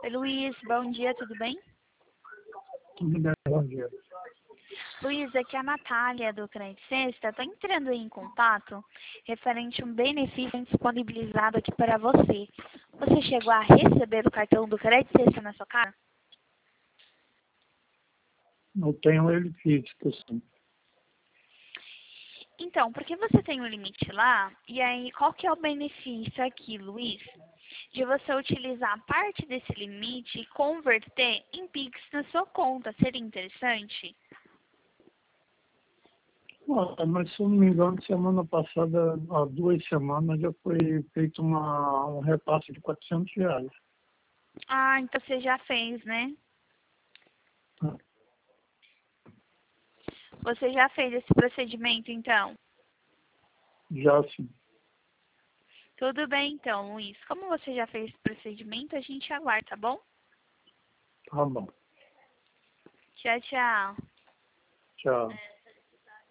Oi, Luiz, bom dia, tudo bem? Tudo bem, bom dia. Luiz, aqui é a Natália do Crédito Sexta. Estou entrando em contato referente a um benefício disponibilizado aqui para você. Você chegou a receber o cartão do Crédito Sexta na sua casa? Eu tenho ele físico, sim. Então, porque você tem um limite lá, e aí qual que é o benefício aqui, Luiz? De você utilizar parte desse limite e converter em Pix na sua conta. Seria interessante? Mas se eu não me engano, semana passada, há 2 semanas, já foi feito um repasse de R$ 400. Ah, então você já fez, né? Você já fez esse procedimento, então? Já sim. Tudo bem, então, Luiz. Como você já fez esse procedimento, a gente aguarda, tá bom? Tá bom. Tchau, tchau. Tchau.